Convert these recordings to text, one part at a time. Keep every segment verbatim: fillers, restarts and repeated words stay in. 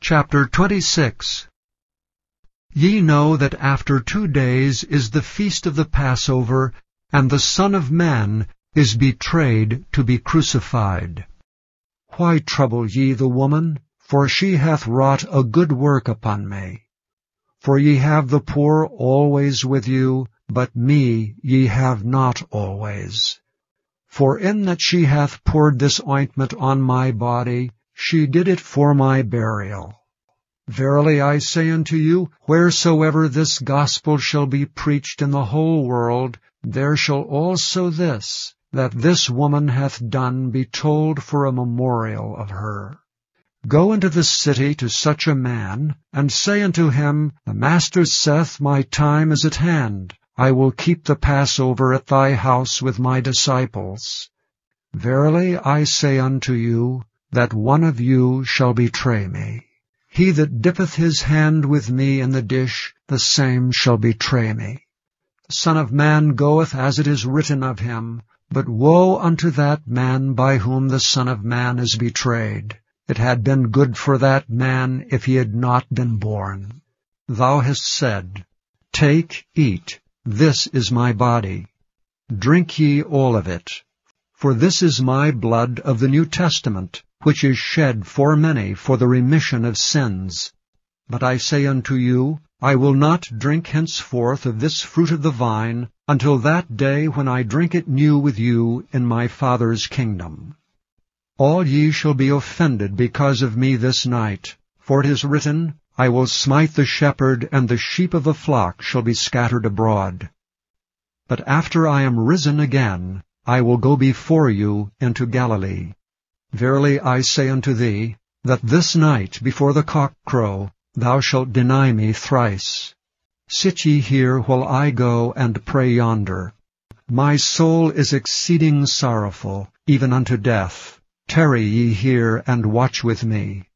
Chapter twenty-six. Ye know that after two days is the feast of the Passover, and the Son of Man is betrayed to be crucified. Why trouble ye the woman? For she hath wrought a good work upon me. For ye have the poor always with you, but me ye have not always. For in that she hath poured this ointment on my body, she did it for my burial. Verily I say unto you, wheresoever this gospel shall be preached in the whole world, there shall also this, that this woman hath done, be told for a memorial of her. Go into the city to such a man, and say unto him, The Master saith, My time is at hand. I will keep the Passover at thy house with my disciples. Verily I say unto you, that one of you shall betray me. He that dippeth his hand with me in the dish, the same shall betray me. The Son of Man goeth as it is written of him, but woe unto that man by whom the Son of Man is betrayed. It had been good for that man if he had not been born. Thou hast said, Take, eat, this is my body. Drink ye all of it. For this is my blood of the New Testament, which is shed for many for the remission of sins. But I say unto you, I will not drink henceforth of this fruit of the vine, until that day when I drink it new with you in my Father's kingdom. All ye shall be offended because of me this night. For it is written, I will smite the shepherd, and the sheep of the flock shall be scattered abroad. But after I am risen again, I will go before you into Galilee. Verily I say unto thee, that this night before the cock crow, thou shalt deny me thrice. Sit ye here while I go and pray yonder. My soul is exceeding sorrowful, even unto death. Tarry ye here and watch with me.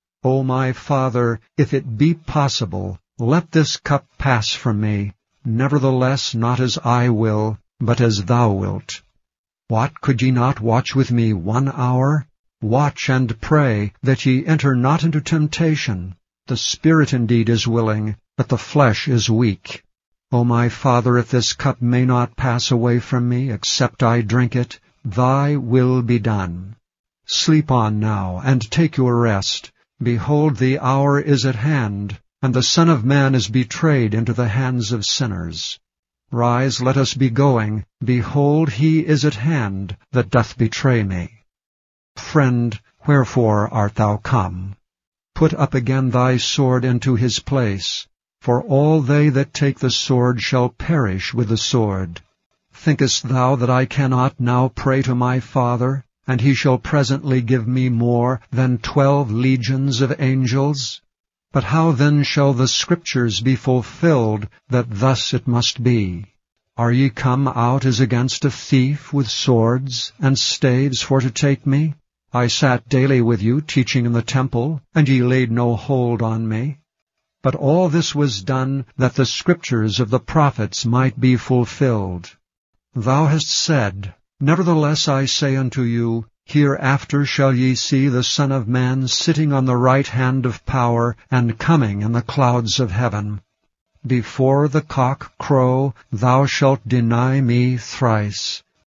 O my Father, if it be possible, let this cup pass from me. Nevertheless, not as I will, but as thou wilt. What, could ye not watch with me one hour? Watch and pray, that ye enter not into temptation. The spirit indeed is willing, but the flesh is weak. O my Father, if this cup may not pass away from me, except I drink it, thy will be done. Sleep on now, and take your rest. Behold, the hour is at hand, and the Son of Man is betrayed into the hands of sinners. Rise, let us be going. Behold, he is at hand that doth betray me. Friend, wherefore art thou come? Put up again thy sword into his place, for all they that take the sword shall perish with the sword. Thinkest thou that I cannot now pray to my Father, and he shall presently give me more than twelve legions of angels? But how then shall the Scriptures be fulfilled, that thus it must be? Are ye come out as against a thief with swords and staves for to take me? I sat daily with you teaching in the temple, and ye laid no hold on me. But all this was done, that the Scriptures of the prophets might be fulfilled. Thou hast said, Nevertheless I say unto you, Hereafter shall ye see the Son of Man sitting on the right hand of power, and coming in the clouds of heaven. Before the cock crow, thou shalt deny me thrice.